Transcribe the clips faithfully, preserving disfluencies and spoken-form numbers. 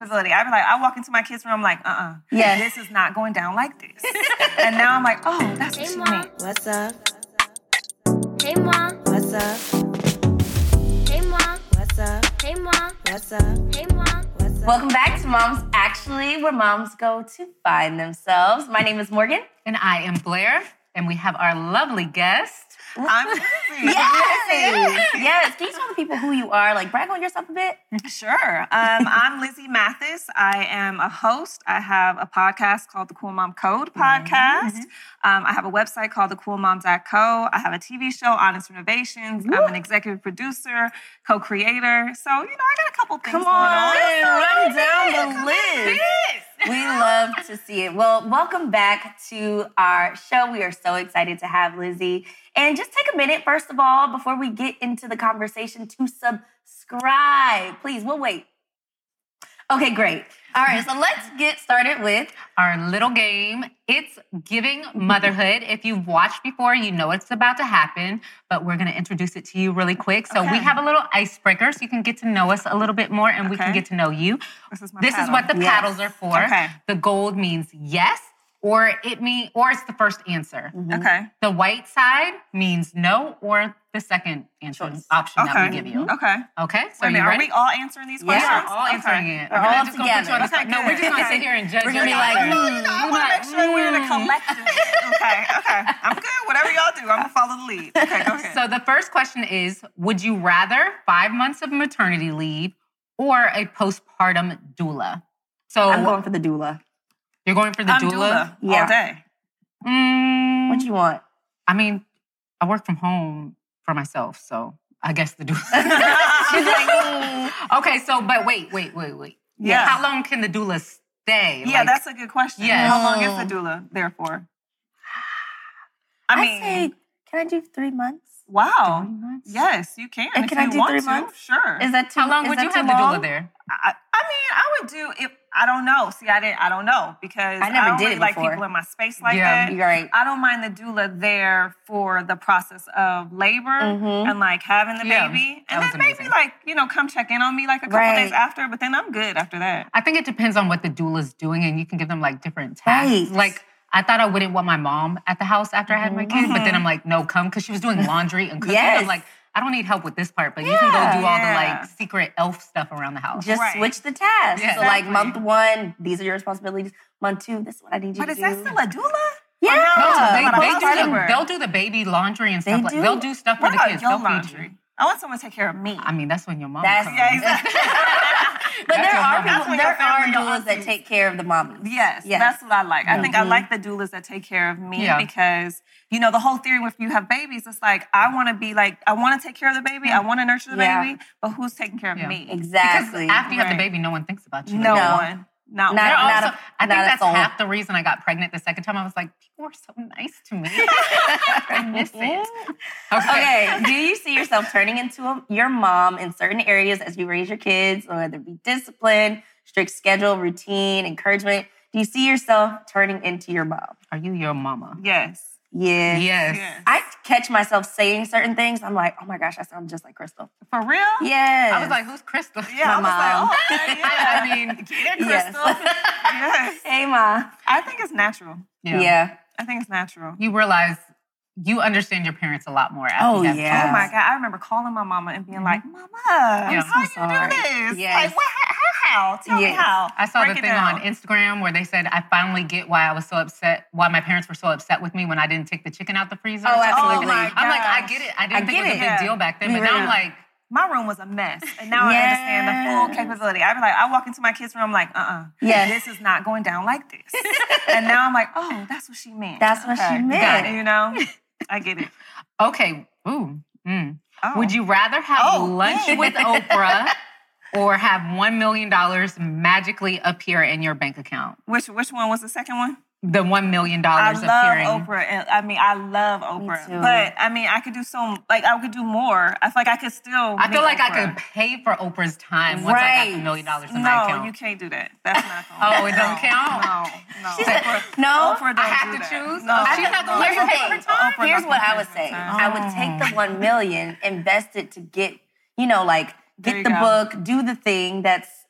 facility. I'd be like, I walk into my kids' room, I'm like, uh-uh. Yeah. This is not going down like this. And now I'm like, oh, that's what Hey, she Mom. meant. What's up? Hey, Mom. What's up? Hey, Mom. What's up? Hey, Mom. What's up? Hey, Mom. What's up? Welcome back to Moms Actually, where moms go to find themselves. My name is Morgan. And I am Blair, and we have our lovely guest. I'm Lizzie. Yes! Yes. Can you tell the people who you are? Like, brag on yourself a bit? Sure. Um, I'm Lizzie Mathis. I am a host. I have a podcast called The Cool Mom Code Podcast. Mm-hmm. Um, I have a website called the cool mom dot co. I have a T V show, Honest Renovations. Woo. I'm an executive producer, co-creator. So, you know, I got a couple things Come going on, on. run down the list. We love to see it. Well, welcome back to our show. We are so excited to have Lizzie. And just take a minute, first of all, before we get into the conversation, to subscribe. Please, we'll wait. Okay, great. All right, so let's get started with our little game. It's Giving Motherhood. If you've watched before, you know it's about to happen, but we're going to introduce it to you really quick. So okay. we have a little icebreaker so you can get to know us a little bit more and okay. we can get to know you. This is, my this is what the yes. paddles are for. Okay. The gold means yes, or it mean, or it's the first answer. Mm-hmm. Okay. The white side means no, or the second answer Choice. option okay. that we give you. Okay. Okay. Wait So a minute, you are ready? we all answering these Yeah. questions? We are all answering okay. it. We're I'm all just gonna put you on the together. spot. No, we're just going to sit here and judge We're your gonna be like, answer. mm, You know, I want to make sure we're in a collective. Okay, okay. I'm good. Whatever y'all do, I'm going to follow the lead. Okay, go ahead. So the first question is, would you rather five months of maternity leave or a postpartum doula? So I'm going for the doula. You're going for the I'm doula? doula Yeah. all day. Mm, What do you want? I mean, I work from home for myself, so I guess the doula. She's like, mm. Okay, so, but wait, wait, wait, wait. Yeah. How long can the doula stay? Yeah, Like, that's a good question. Yes. How long is the doula there for? I I mean, say, can I do three months? wow. three months? Yes, you can. And if can I you do want three to, months? Sure. Is that too? How long is would that you too have the long? doula there? I, I mean, I would do if I don't know. See, I didn't. I don't know because I never don't did really it like before. people in my space like Yeah, that. You're right. I don't mind the doula there for the process of labor Mhm. and like having the Yeah, baby, that and was then maybe amazing. like you know come check in on me like a couple Right. days after. But then I'm good after that. I think it depends on what the doula's doing, and you can give them like different tasks. Right. Like, I thought I wouldn't want my mom at the house after I had my kid, but then I'm like, no, come, because she was doing laundry and cooking. Yes. I'm like, I don't need help with this part, but you can go Yeah. do all the Yeah. like secret elf stuff around the house. Just Right. switch the tasks. Yeah, so like exactly. month one, these are your responsibilities. Month two, this is what I need you But to is do. that still a doula? Yeah. Or no, No, it's they, not a they do housekeeper? the, they'll do the baby laundry and stuff. They like do? They'll do stuff for What the about kids. your They'll feed laundry? you. I want someone to take care of me. I mean, that's when your mom That's- comes. yeah, exactly. But That's there your are mom. people, That's when there your family, are your doulas that aunties. take care of the mommies. Yes, Yes. that's what I like. I think I Mhm. like the doulas that take care of me Yeah. because, you know, the whole theory if you have babies, it's like, I want to be like, I want to take care of the baby, I want to nurture the Yeah. baby, but who's taking care of Yeah. me? Exactly. Because after you have the Right. baby, no one thinks about you. No, No. one. Not, Not- They're one. not also, a- I not think a that's soul. half the reason I got pregnant the second time. I was like, people are so nice to me. I miss it. Okay. Do you see yourself turning into a, your mom in certain areas as you raise your kids, whether it be discipline, strict schedule, routine, encouragement? Do you see yourself turning into your mom? Are you your mama? Yes. Yeah. Yes. Yes. I catch myself saying certain things. I'm like, oh my gosh, I sound just like Crystal. For real? Yes. I was like, who's Crystal? Yeah, My I was mom. like, oh, okay, yeah. I mean, Get it, Yes. Crystal. Yes. Hey, Ma. I think it's natural. yeah. Yeah. I think it's natural. You realize you understand your parents a lot more after Oh, you have yeah. Oh kids. my God. I remember calling my mama and being Mhm. like, Mama, Yeah. how I'm you so sorry. do this? Yes. Like, what, how, how? Tell me Yes. how. I saw Break the it thing down. on Instagram where they said, I finally get why I was so upset, why my parents were so upset with me when I didn't take the chicken out the freezer. Oh, or something like absolutely. that. Oh, my I'm like, I gosh. get it. I didn't I think get it was a it. big Yeah. deal back then, Me but now I'm too. like, My room was a mess. And now I understand the full Yes. capability. I'd be like, I walk into my kids' room, I'm like, uh-uh. Yes. This is not going down like this. And now I'm like, oh, that's what she meant. That's what she Okay. meant. Got it, you know? I get it. okay, ooh, mm. Oh. Would you rather have Oh, lunch dang. with Oprah or have one million dollars magically appear in your bank account? Which which one was the second one? The one million I dollars love appearing. Oprah. And, I mean, I love Oprah. too. But, I mean, I could do so, like, I could do more. I feel like I could still I feel meet like I Oprah. could pay for Oprah's time once I got Right. the million dollars in No, my account. you can't do that. That's not going Oh, it don't count? No, no. She said, Oprah, no, Oprah don't I have do to that. choose? No. Oh, she's not gonna Here's let the you pay thing. for time? Oprah Here's not what gonna I would pay for say. time. I would take the one million, invest it to get, you know, like There get you the go. book, do the thing that's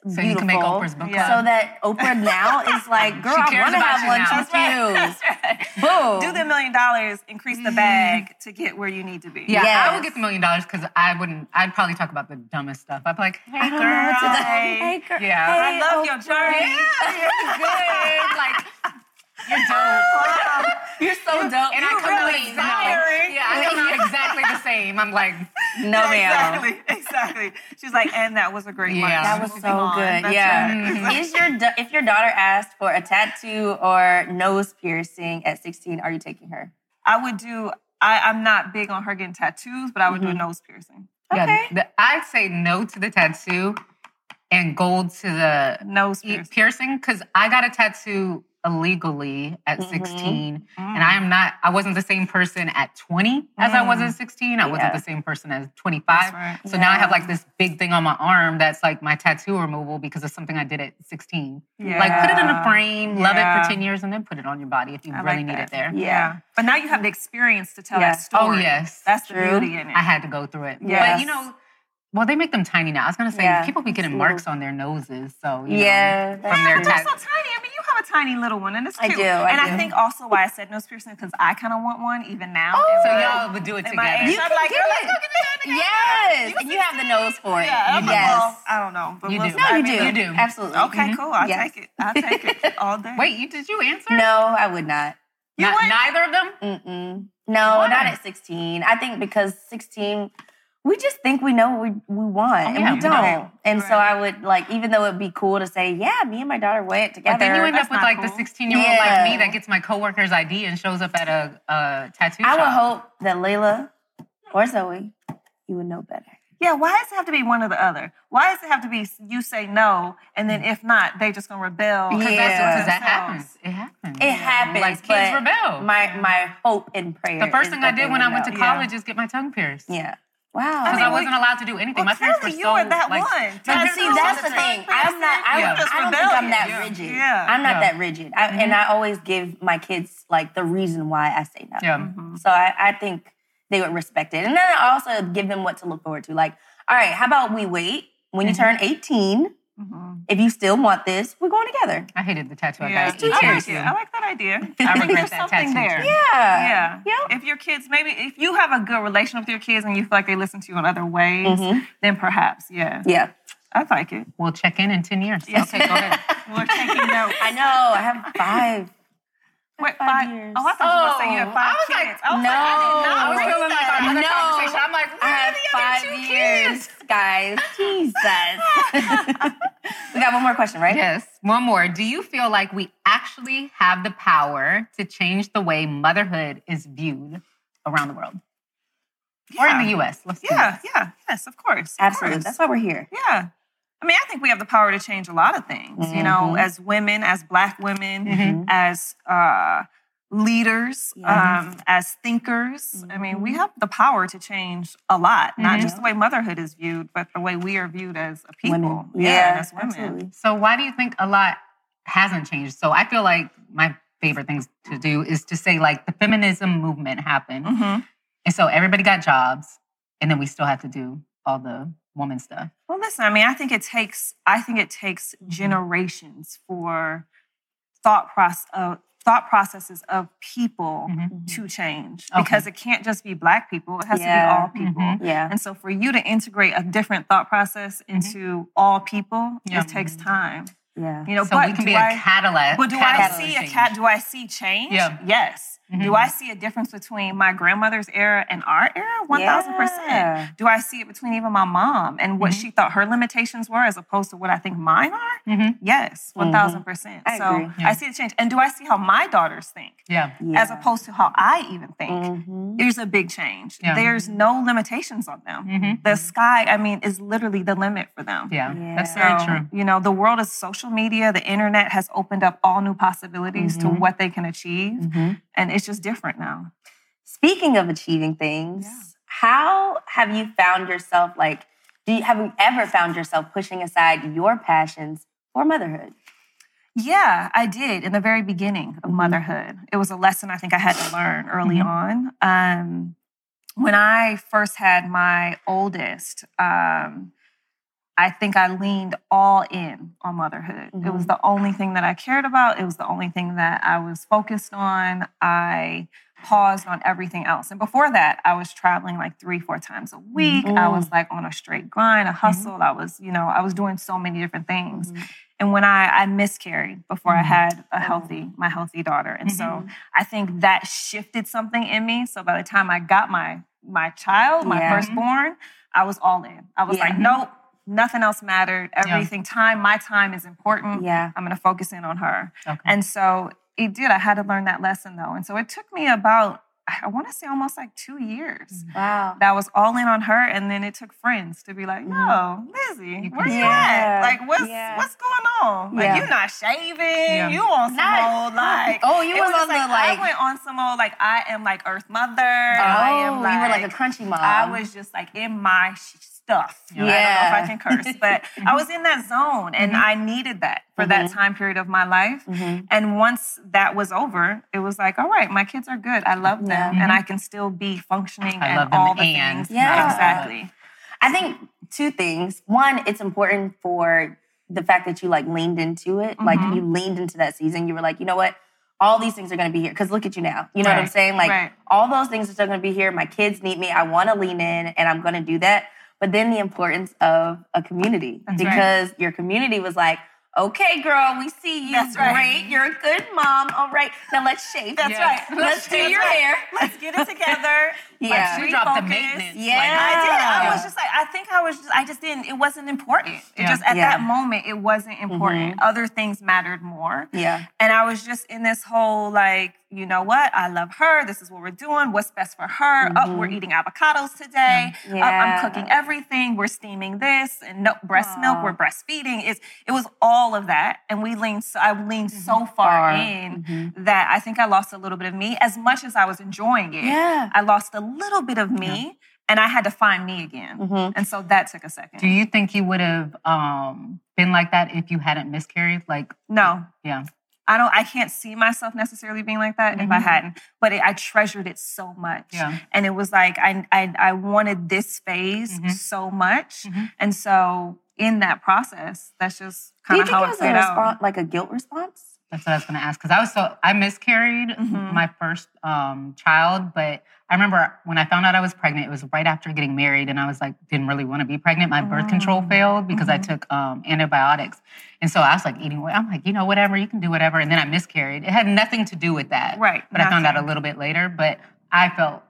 beautiful. So you can make Oprah's book club. Yeah. So that Oprah now is like, girl, She I cares want to about have you one, now. two, That's right. twos. That's right. Boom. Do the million dollars, increase the bag to get where you need to be. Yeah, I Yes. would get the million dollars because I wouldn't. I'd probably talk about the dumbest stuff. I'd be like, "Hey, I don't girl, know what to do. Hey. Hey, girl. Yeah. Hey, I love Oprah. your journey. yeah, good. Like, you're dope." You're so dope. And You're I come out really exactly, yeah, I come out exactly the same. I'm like, No, ma'am. Exactly, exactly. She's like, and that was a great Yeah. lunch. That was Moving so on. good. That's Yeah. right. Is your da- if your daughter asked for a tattoo or nose piercing at sixteen, are you taking her? I would do, I, I'm not big on her getting tattoos, but I would do a nose piercing. yeah, Okay. the, I'd say no to the tattoo and gold to the Nose e- piercing. piercing because I got a tattoo illegally at Mhm. sixteen, Mm. and I am not. I wasn't the same person at twenty as I was Mm. at sixteen. I wasn't Yeah. the same person as twenty-five. That's right. So now I have Yeah. like this big thing on my arm that's like my tattoo removal because of something I did at sixteen. Yeah. Like put it in a frame, love it Yeah. for ten years, and then put it on your body if you I really like need that. it there. Yeah. Yeah. But now you have the experience to tell Yeah. that story. Oh, yes. That's the True. beauty in it. I had to go through it. Yes. But you know, well, they make them tiny now. I was gonna say Yeah. people be getting Little. marks on their noses, so you Yeah, know, that's from their But they're tat- so tiny. I mean, you have a tiny little one, and it's I cute. do, I and do. I think also why I said nose piercing because I kind of want one even now. Oh. So In my- y'all would do it in my together. age, You I'm can like, get girl, it. let's go get it done together. Yes. You And you have the nose for it. Yeah, I'm like, Yes. well, I don't know. But You we'll do. see. No, I you mean, do. You do. Absolutely. Okay, cool. I'll Yes. take it. I'll take it all day. Wait, you did you answer? No, I would not. You Not- wouldn't? neither of them? Mm-mm. No, Why? not at sixteen. I think because sixteen, we just think we know what we, we want, Oh, and yeah, we we don't. don't. And so Right. I would like, even though it'd be cool to say, yeah, me and my daughter went together. But then you end That's up with not like the cool. sixteen-year-old Yeah. like me that gets my coworker's I D and shows up at a, a tattoo I shop. would hope that Layla or Zoe, you would know better. Yeah, why does it have to be one or the other? Why does it have to be you say no, and then if not, they just gonna rebel? Because Because Yeah. that happens. It happens. It happens. Like kids but rebel. My my hope and prayer. The first is thing that I did they when I would went to know. Yeah. college is get my tongue pierced. Yeah. Wow. Because mean, I, we- wasn't allowed to do anything. Well, my parents were clearly so you were that like, one. But Tattoo see, on that's the the thing. tongue I'm not. I, Yeah. I don't think I'm Rebellion. that Yeah. rigid. Yeah. I'm not Yeah. that rigid, I, and I always give my kids like the reason why I say no. Yeah. Mm-hmm. So I, I think they would respect it, and then I also give them what to look forward to. Like, all right, how about we wait when you turn eighteen? Mm-hmm. If you still want this, we're going together. I hated the tattoo I Yeah, got at I like eighteen. it. I like that idea. I, I think regret there's that something tattoo, there. too. Yeah. Yeah. Yep. If your kids, maybe if you have a good relation with your kids and you feel like they listen to you in other ways, Mhm. then perhaps, yeah. Yeah. I like it. We'll check in in ten years. Yes. Okay, go ahead. We're taking notes. I know. I have five. Wait, five five years. Oh, I thought you were going to say you had Oh, five I was like, kids. I was no. like, I did I not was read feeling like that. our other No. conversation. I'm like, I where have are the other five two years, kids? guys. Jesus. We got one more question, right? Yes, one more. Do you feel like we actually have the power to change the way motherhood is viewed around the world? Or in the U S? Let's do Yeah, this. yeah, yes, of course. of Absolutely. course. That's why we're here. Yeah. I mean, I think we have the power to change a lot of things, you know, Mhm. as women, as Black women, Mhm. as uh, leaders, Yes. um, as thinkers. I mean, we have the power to change a lot, not Mhm. just the way motherhood is viewed, but the way we are viewed as a people. Women. Yeah, Yeah, and as women. absolutely. So why do you think a lot hasn't changed? So I feel like my favorite things to do is to say like the feminism movement happened. Mhm. And so everybody got jobs and then we still have to do all the woman stuff. Well, listen, I mean, I think it takes, I think it takes generations for thought process, uh, thought processes of people Mhm. to change Okay. because it can't just be Black people; it has Yeah. to be all people. Mhm. Yeah. And so, for you to integrate a different thought process into all people, Yeah. it takes time. Yeah. You know, So but we can do be a I, catalyst. but do I see a cat? Do I see change? Yeah. Yes. Mhm. Do I see a difference between my grandmother's era and our era? One thousand Yeah. percent. Do I see it between even my mom and what Mhm. she thought her limitations were, as opposed to what I think mine are? Mhm. Yes, one thousand percent. I So agree. Yeah. I see the change. And do I see how my daughters think, Yeah. Yeah. as opposed to how I even think? Mhm. There's a big change. Yeah. There's no limitations on them. Mhm. The sky, I mean, is literally the limit for them. Yeah. Yeah. That's So, very true. you know, the world is social media. The internet has opened up all new possibilities to Mhm. what they can achieve. Mhm. And it's just different now. Speaking of achieving things, how have you found yourself like, do you, have you ever found yourself pushing aside your passions for motherhood? Yeah, I did in the very beginning of motherhood. It was a lesson I think I had to learn early Mhm. on. Um, when I first had my oldest, um, I think I leaned all in on motherhood. Mm-hmm. It was the only thing that I cared about. It was the only thing that I was focused on. I paused on everything else. And before that, I was traveling like three, four times a week. Mm-hmm. I was like on a straight grind, a hustle. Mm-hmm. I was, you know, I was doing so many different things. Mm-hmm. And when I, I miscarried before mm-hmm. I had a healthy, my healthy daughter. And mm-hmm. so I think that shifted something in me. So by the time I got my my child, my yeah. firstborn, I was all in. I was yeah. like, nope, nothing else mattered. Everything, yeah. time, my time is important. Yeah. I'm going to focus in on her. Okay. And so it did. I had to learn that lesson though. And so it took me about, I want to say almost like two years. Wow. That was all in on her. And then it took friends to be like, yo, Lizzie, where you yeah. at? Like, what's yeah. what's going on? Like, yeah. you're not shaving. Yeah. You on some not, old, like. Oh, you was, was on like, the, like. I went on some old, like, I am like Earth Mother. Oh, I am like, you were like a crunchy mom. I was just like in my stuff. Yeah. I don't know if I can curse, but I was in that zone and mm-hmm. I needed that for mm-hmm. that time period of my life. Mm-hmm. And once that was over, it was like, all right, my kids are good. I love them yeah. and mm-hmm. I can still be functioning I and love them all the and. things. Yeah. Exactly. I think two things. One, it's important for the fact that you like leaned into it. Mm-hmm. Like you leaned into that season. You were like, you know what? All these things are going to be here. Because look at you now. You know right. what I'm saying? Like right. all those things are still going to be here. My kids need me. I want to lean in and I'm going to do that. But then the importance of a community. That's because right. your community was like, okay, girl, we see you. That's Great. Right. You're a good mom. All right. Now let's shave. That's yes. right. Let's do your right. hair. Let's get it together. yeah. Let's you dropped the refocus. maintenance. Yeah. Like, I did. I Yeah. was just like, I think I was just, I just didn't, it wasn't important. It Yeah. just, at Yeah. that moment, it wasn't important. Mm-hmm. Other things mattered more. Yeah. And I was just in this whole like, you know what? I love her. This is what we're doing. What's best for her? Mm-hmm. Oh, we're eating avocados today. Yeah. Oh, I'm cooking everything. We're steaming this and no breast Aww. milk. We're breastfeeding. It's, it was all of that. And we leaned, so, I leaned mm-hmm. so far, far. in mm-hmm. that I think I lost a little bit of me as much as I was enjoying it. Yeah. I lost a little bit of me. Yeah. And I had to find me again. Mm-hmm. And so that took a second. Do you think you would have um, been like that if you hadn't miscarried? Like, no. Yeah. I don't, I can't see myself necessarily being like that mm-hmm. if I hadn't, but it, I treasured it so much. Yeah. And it was like, I, I, I wanted this phase mm-hmm. so much. Mm-hmm. And so in that process, that's just Do kind you of think how it it was played a out. response, like a guilt response? That's what I was going to ask. Because I was so, I miscarried Mm-hmm. my first um, child, but I remember when I found out I was pregnant, it was right after getting married, and I was like, didn't really want to be pregnant. My birth control failed because I Mm-hmm. took um, antibiotics. And so I was like eating away. I'm like, you know, whatever, you can do whatever. And then I miscarried. It had nothing to do with that. Right, But I found out a nothing. little bit later. But I felt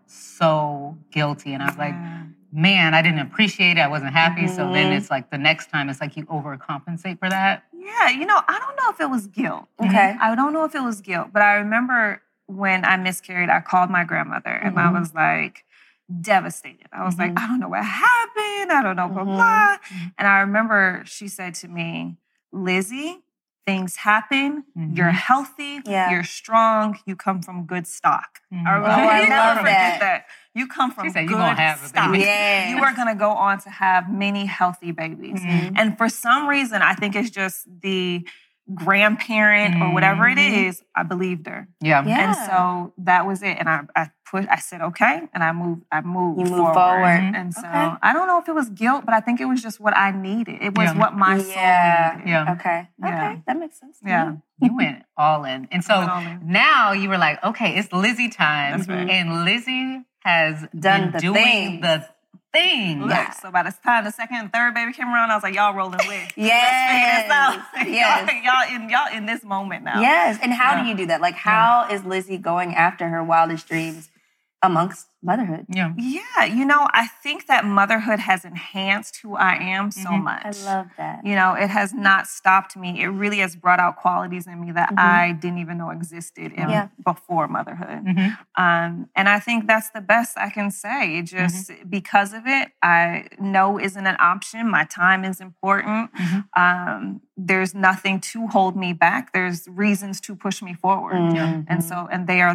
so guilty. And I was like, Yeah. man, I didn't appreciate it. I wasn't happy. So then Mhm. it's like the next time it's like you overcompensate for that. Yeah, you know, I don't know if it was guilt. Okay. I don't know if it was guilt, but I remember when I miscarried, I called my grandmother and I Mhm. was like devastated. I was like, Mhm. I don't know what happened. I don't know, blah, Mhm. blah. And I remember she said to me, Lizzie, things happen. Mhm. You're healthy. Yeah. You're strong. You come from good stock. Mhm. I, Oh, I never love forget that. You come from She said, good "You gonna have a stock. baby." Yes. You are going to go on to have many healthy babies. Mhm. And for some reason, I think it's just the grandparent or whatever it Mhm. is, I believed her. Yeah. Yeah. And so that was it. And I, I put, I said, okay. And I moved, I moved You moved forward. forward. And so Okay. I don't know if it was guilt, but I think it was just what I needed. It was Yeah. what my Yeah. soul needed. Yeah. Okay. Yeah. Okay. That makes sense. to Yeah. me. You went all in. And I so went all in. now you were like, okay, it's Lizzie time. That's right. And Lizzie has Done been the doing thing. the thing. Look, Yeah. so by the time the second and third baby came around, I was like, y'all rolling with. Yes. Let's figure this Yes. out. y'all, y'all in y'all in this moment now. Yes. And how Yeah. do you do that? Like, how is Lizzie going after her wildest dreams amongst motherhood? Yeah. Yeah, you know, I think that motherhood has enhanced who I am so Mhm. much. I love that. You know, it has not stopped me. It really has brought out qualities in me that Mhm. I didn't even know existed in, Yeah. before motherhood. Mhm. Um, and I think that's the best I can say. It just because of it, I know isn't an option. My time is important. Mhm. Um, there's nothing to hold me back. There's reasons to push me forward. Mhm. And so, and they are that.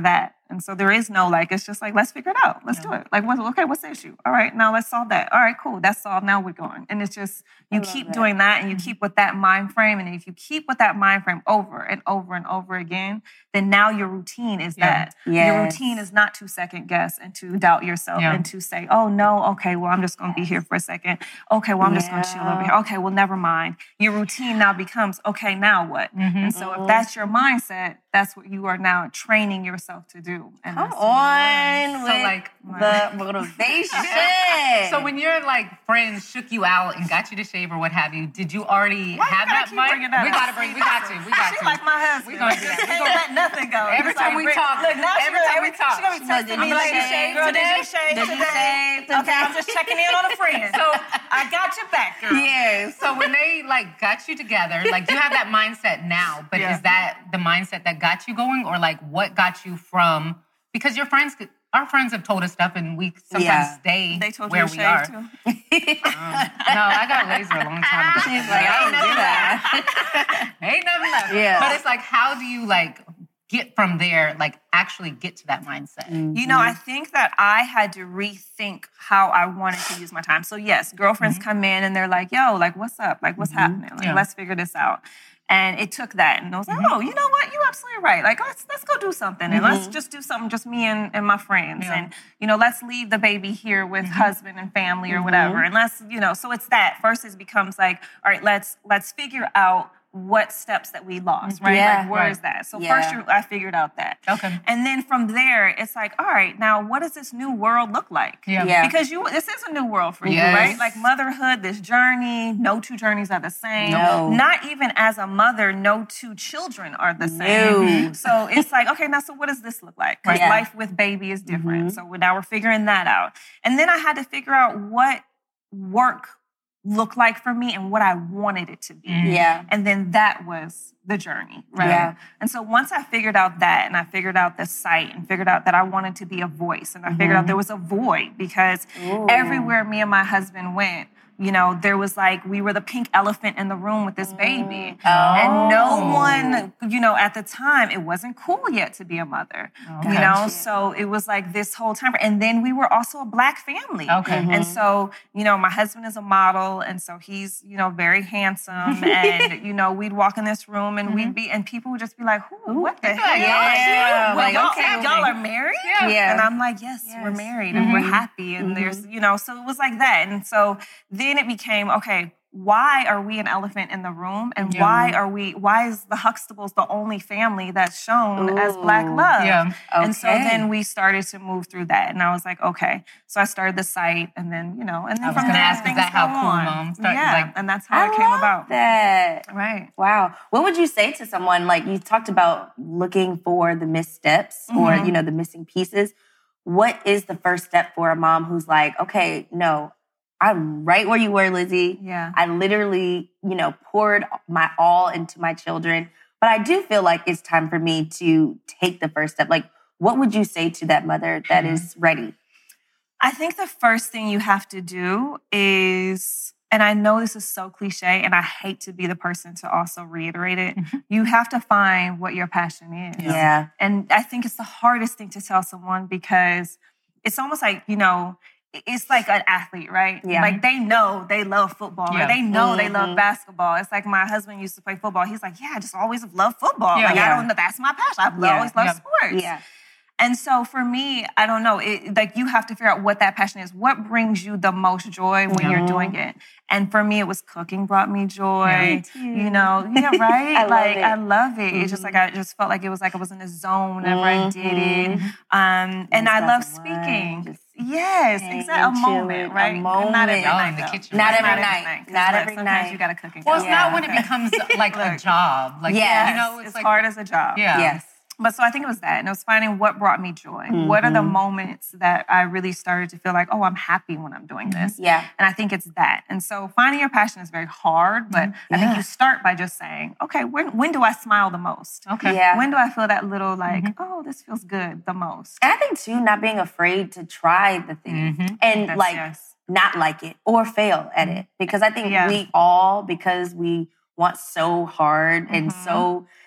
And so there is no like, it's just like, let's figure it out. Let's Yeah. do it. Like, what, okay, what's the issue? All right, now let's solve that. All right, cool. That's solved. Now we're going. And it's just, you keep that. doing that and you keep with that mind frame. And if you keep with that mind frame over and over and over again, then now your routine is Yeah. that. Your Yes. routine is not to second guess and to doubt yourself Yeah. and to say, oh no, okay, well, I'm just going to be here for a second. Okay, well, I'm just going to chill over here. Okay, well, never mind. Your routine now becomes, okay, now what? Mhm. And so if that's your mindset, that's what you are now training yourself to do. And Come that's what it on is. So, with like, the motivation. So when your like friends shook you out and got you to shave or what have you, did you already Why you have gotta that keep mind? bringing that We up? gotta bring. We got to. We got She's to. like my husband. We gonna do that. We Ain't gonna- let nothing go. Every Just time like we bring- talk, Look, now she every gonna- time we talk, she gonna be she's like, texting did me you like, shave girl, did today? you shave Did you today? shave Okay, today? I'm just checking in on a friend. So I got your back, girl. Yes. So when they like got you together, like you have that mindset now, but Yeah. is that the mindset that got you going, or like what got you from? Because your friends, could- our friends have told us stuff, and we sometimes Yeah. stay They told where you to we shave are. too. No, I got laser a long time ago. She's like, I don't do that. Ain't nothing left. Yeah. But it's like, how do you like get from there, like actually get to that mindset? You know, I think that I had to rethink how I wanted to use my time. So yes, girlfriends come in and they're like, yo, like, what's up? Like, what's happening? Like, Yeah. let's figure this out. And it took that. And I was like, oh, you know what? You're absolutely right. Like, let's let's go do something. And let's just do something, just me and, and my friends. Yeah. And, you know, let's leave the baby here with husband and family or whatever. And let's, you know, so it's that. First it becomes like, all right, let's let's figure out what steps that we lost, right? Yeah. Like, where Right. is that? So Yeah. first you, I figured out that. Okay. And then from there, it's like, all right, now what does this new world look like? Yeah. Yeah. Because you, this is a new world for you, Yes. right? Like motherhood, this journey, no two journeys are the same. No. Not even as a mother, no two children are the same. No. So it's like, okay, now so what does this look like? Because Yeah. life with baby is different. So now we're figuring that out. And then I had to figure out what work looked like for me and what I wanted it to be. Yeah. And then that was the journey, right? Yeah. And so once I figured out that and I figured out the site and figured out that I wanted to be a voice and I figured out there was a void because Ooh. everywhere me and my husband went, you know, there was like, we were the pink elephant in the room with this baby. And no one, you know, at the time, it wasn't cool yet to be a mother, you know? Gotcha. So it was like this whole time. And then we were also a Black family. Okay. And so, you know, my husband is a model. And so he's, you know, very handsome. And, you know, we'd walk in this room and we'd be, and people would just be like, who, what the hell? yeah. Well, Like, y'all, okay. y'all are married? Yeah. Yeah. And I'm like, yes, we're married and we're happy. And there's, you know, so it was like that. And so then it became, okay, why are we an elephant in the room? And Yeah. why are we, why is the Huxtables the only family that's shown as Black Ooh. love? Yeah. And so Okay. then we started to move through that. And I was like, okay. So I started the site and then, you know, and then I was from gonna there, ask, is things that how go Cool on. Mom started? Yeah. Like- and that's how I it came love about. that. Right. Wow. What would you say to someone, like you talked about looking for the missteps or, Mhm. you know, the missing pieces? What is the first step for a mom who's like, okay, no, I'm right where you were, Lizzie. Yeah. I literally, you know, poured my all into my children, but I do feel like it's time for me to take the first step. Like, what would you say to that mother that Mhm. is ready? I think the first thing you have to do is, and I know this is so cliche, and I hate to be the person to also reiterate it, Mhm. you have to find what your passion is. Yeah. And I think it's the hardest thing to tell someone because it's almost like, you know, it's like an athlete, right? Yeah. Like they know they love football Yeah. or they know they Mhm. love basketball. It's like my husband used to play football. He's like, yeah, I just always have loved football. Yeah. Like I Yeah. don't know, that's my passion. I've Yeah. always loved Yeah. sports. Yeah. And so for me, I don't know, it, like you have to figure out what that passion is. What brings you the most joy when you're Mhm. doing it? And for me, it was cooking brought me joy. Yeah. Me too. You know, yeah, right? I love like it. I love it. It's just Mhm. like I just felt like it was like I was in a zone whenever I did it. Mhm. Um, and Just I love as one, speaking. just Yes, hanging, exactly. A moment, chilling, a right? And moment. Not every Y'all night, in the though. kitchen. Not Not every every night. night. 'cause Not look, every sometimes night. you got to cook and Well, it's Yeah. not when it becomes like a Look. job. Like, Yes. you know, it's, It's like, hard as a job. Yeah. Yes. But so I think it was that. And it was finding what brought me joy. What are the Mhm. moments that I really started to feel like, oh, I'm happy when I'm doing this? Yeah. And I think it's that. And so finding your passion is very hard, but I think Yeah. you start by just saying, okay, when, when do I smile the most? Okay. Yeah. When do I feel that little like, oh, this feels good the most? And I think too, not being afraid to try the thing Mhm. and That's- like yes. not like it or fail at it. Because I think Yeah. we all, because we want so hard and Mhm. so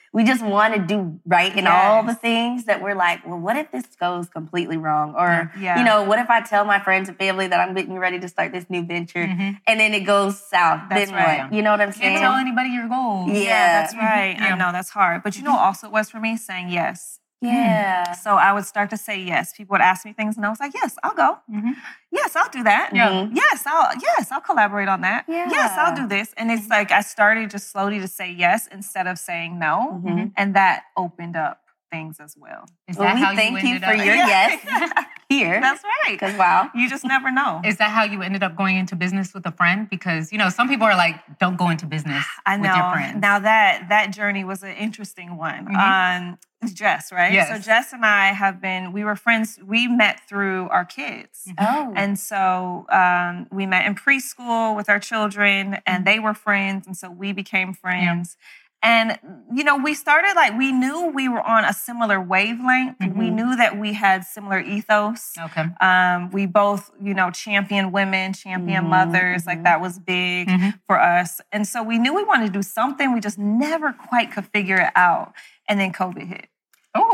we just want to do right in Yes. all the things that we're like, well, what if this goes completely wrong? Or, Yeah. you know, what if I tell my friends and family that I'm getting ready to start this new venture Mhm. and then it goes south? That's then right. what? You know what I'm saying? Can't tell anybody your goals. Yeah. Yeah, that's right. Yeah. I know that's hard. But you know, also it was for me saying yes. Yeah. So I would start to say yes. People would ask me things, and I was like, "Yes, I'll go. Mhm. Yes, I'll do that. Yeah. Mhm. Yes, I'll. Yes, I'll collaborate on that. Yeah. Yes, I'll do this." And it's like I started just slowly to say yes instead of saying no, Mhm. and that opened up things as well. Is Well, that we how thank you you ended for up? your Yeah. yes here. That's right. Because, wow. You just never know. Is that how you ended up going into business with a friend? Because, you know, some people are like, don't go into business I know. with your friends. Now that that journey was an interesting one. Mhm. Um, it's Jess, right? Yes. So Jess and I have been. We were friends. We met through our kids. Oh. And so um, we met in preschool with our children, and they were friends. And so we became friends. And, you know, we started like, we knew we were on a similar wavelength. We Mhm. knew that we had similar ethos. Okay. Um, we both, you know, champion women, champion Mhm, mothers. mhm. Like that was big Mhm. for us. And so we knew we wanted to do something. We just never quite could figure it out. And then COVID hit. Oh.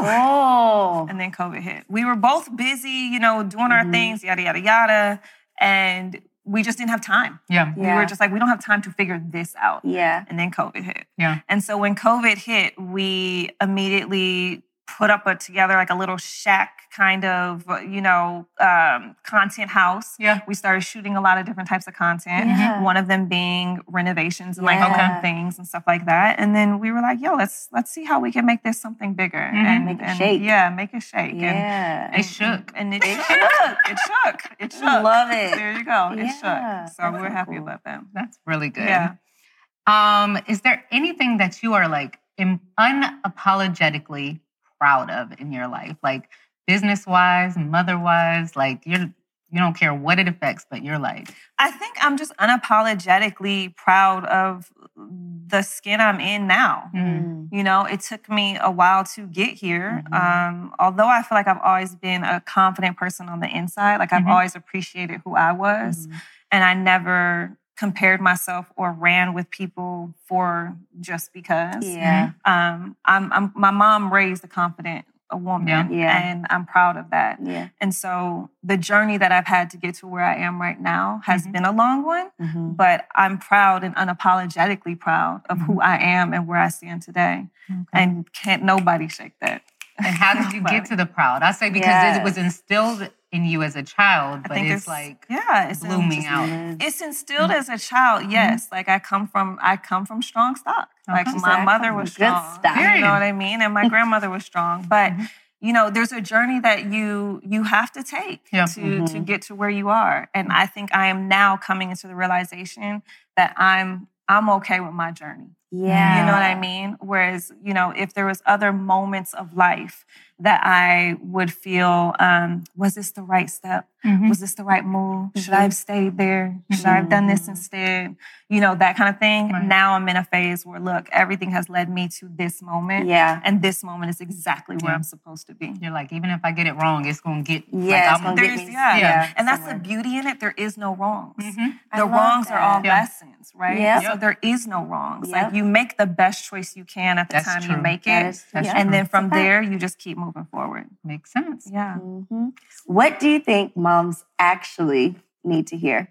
Oh. And then COVID hit. We were both busy, you know, doing our Mhm. things, yada, yada, yada. And we just didn't have time. Yeah. We Yeah. were just like, we don't have time to figure this out. Yeah. And then COVID hit. Yeah. And so when COVID hit, we immediately put up a together like a little shack kind of, you know, um, content house. Yeah. We started shooting a lot of different types of content. Yeah. One of them being renovations and like Yeah. home things and stuff like that. And then we were like, yo, let's let's see how we can make this something bigger. Mhm. And Make it and shake. Yeah, make it shake. And, Yeah. It shook. And it, It shook. It shook. It shook. Love it. There you go. It Yeah, shook. So that's we're so happy cool. about that. That's really good. Yeah. Um, is there anything that you are like im- unapologetically proud of in your life? Like business wise, mother wise, like you're you don't care what it affects, but you're like, I think I'm just unapologetically proud of the skin I'm in now. Mm. You know, it took me a while to get here. Mhm. Um, although I feel like I've always been a confident person on the inside, like I've Mhm. always appreciated who I was, Mhm. and I never compared myself or ran with people for just because. Yeah. Um, I'm, I'm my mom raised a confident a woman, Yeah. Yeah. and I'm proud of that. Yeah. And so the journey that I've had to get to where I am right now has Mhm. been a long one, Mhm. but I'm proud and unapologetically proud of Mm-hmm. who I am and where I stand today. And can't nobody shake that. and how did you get Nobody. to the proud? I say because Yes. it was instilled in you as a child, I but think it's, like yeah, it's blooming just- out. It's instilled as a child, yes. Like I come from, I come from strong stock. Like Okay. my So I mother come was from good strong. stock. You Period. know what I mean? And my grandmother was strong. But Mhm. you know, there's a journey that you you have to take Yeah. to Mhm. to get to where you are. And I think I am now coming into the realization that I'm I'm okay with my journey. Yeah. You know what I mean? Whereas, you know, if there was other moments of life that I would feel, um, was this the right step? Mhm. Was this the right move? Should I have stayed there? Should I have done this Mhm. instead? You know, that kind of thing. Right. Now I'm in a phase where, look, everything has led me to this moment. Yeah. And this moment is exactly where Yeah. I'm supposed to be. You're like, even if I get it wrong, it's gonna get Yeah, like, it's I'm- gonna get There's, me- yeah. yeah, And that's somewhere. the beauty in it. There is no wrongs. Mhm. I The love wrongs are all that. Yeah. lessons, right? Yep. So there is no wrongs. Yep. Like you make the best choice you can at the That's time true. you make That it. is- That's yeah. And then It's a from fact. there, you just keep moving forward. Makes sense. Yeah. Mhm. What do you think moms actually need to hear?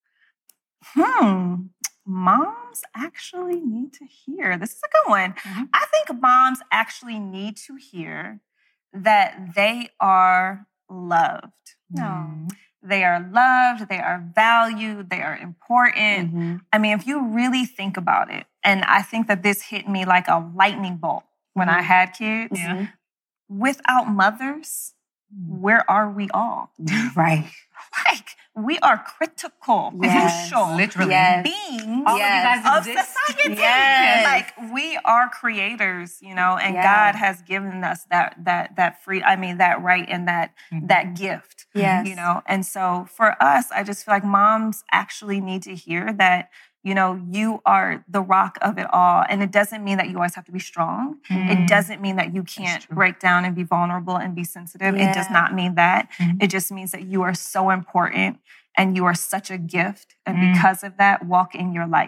Hmm. Moms actually need to hear. This is a good one. Mhm. I think moms actually need to hear that they are loved. No. They are loved, they are valued, they are important. Mhm. I mean, if you really think about it, and I think that this hit me like a lightning bolt when I Mhm. had kids. Yeah. Mhm. Without mothers, where are we all? Right. Like, we are critical, Yes. crucial Literally. Yes. beings All Yes. of you guys of exist. society. Yes. Like we are creators, you know, and Yeah. God has given us that that that free, I mean, that right and that Mhm. that gift. Yes. You know, and so for us, I just feel like moms actually need to hear that, you know, you are the rock of it all. And it doesn't mean that you always have to be strong. Mhm. It doesn't mean that you can't true. break down and be vulnerable and be sensitive. It does Yeah. not mean that. Mhm. It just means that you are so important and you are such a gift. And Mm. because of that, walk in your light.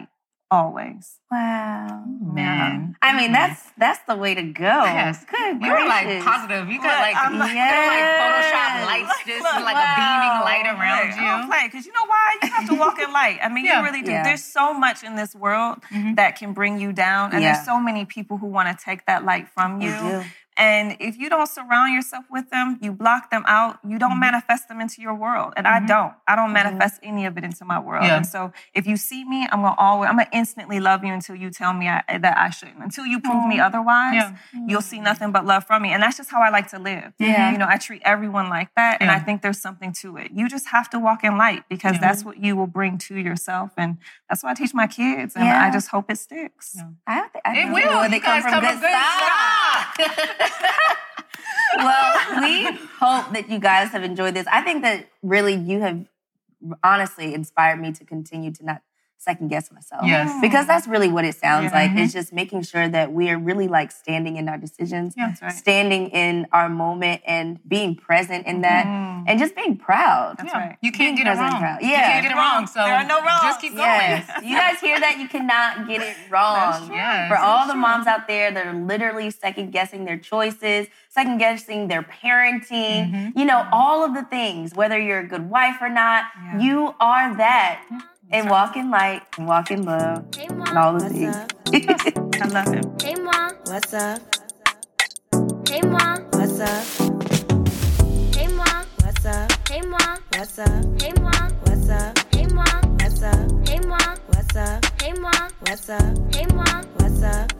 always. Wow. Man. I mean, that's that's the way to go. Yes. Good You were like gracious. positive. You could Look, like, I'm like- you could like Photoshop Yes. lights just Look, like wow. a beaming light around Right. I don't you. play because you know why? You have to walk in light. I mean, Yeah. you really do. Yeah. There's so much in this world Mhm. that can bring you down, and Yeah. there's so many people who want to take that light from They you. do. And if you don't surround yourself with them, you block them out, you don't Mhm. manifest them into your world. And I Mhm. don't. I don't manifest any of it into my world. Yeah. And so if you see me, I'm gonna always I'm gonna instantly love you until you tell me I, that I shouldn't. Until you prove me otherwise, Yeah. you'll see nothing but love from me. And that's just how I like to live. Yeah. You know, I treat everyone like that. And Yeah. I think there's something to it. You just have to walk in light because Yeah. that's what you will bring to yourself. And that's what I teach my kids. And Yeah. I just hope it sticks. Yeah. I, th- I It think will. They You come guys from come good from good stock. Well, we hope that you guys have enjoyed this. I think that really you have honestly inspired me to continue to not second guess myself. Yes. Because that's really what it sounds Yeah. like. Mhm. It's just making sure that we are really like standing in our decisions, Yeah. That's right. standing in our moment and being present in that Mm. and just being proud. That's Yeah. right. You Being can't get it present wrong. proud. You Yeah. can't get it wrong. So There are no wrongs. just keep going. Yes. You guys hear that? You cannot get it wrong. That's true. Yes. For all the moms out there that are literally second guessing their choices, second guessing their parenting, Mhm. you know, all of the things, whether you're a good wife or not, Yeah. you are that. And walk in light, and walk in love, Hey, and Mom. all the What's things. up? I love it. Hey, Mom. What's up? Hey, Mom. What's up? Hey, Mom. What's up? Hey, Mom. What's up? Hey, Mom. What's up? Hey, Mom. What's up? Hey, Mom. What's up? Hey, Mom. What's up? Hey, Mom. What's up?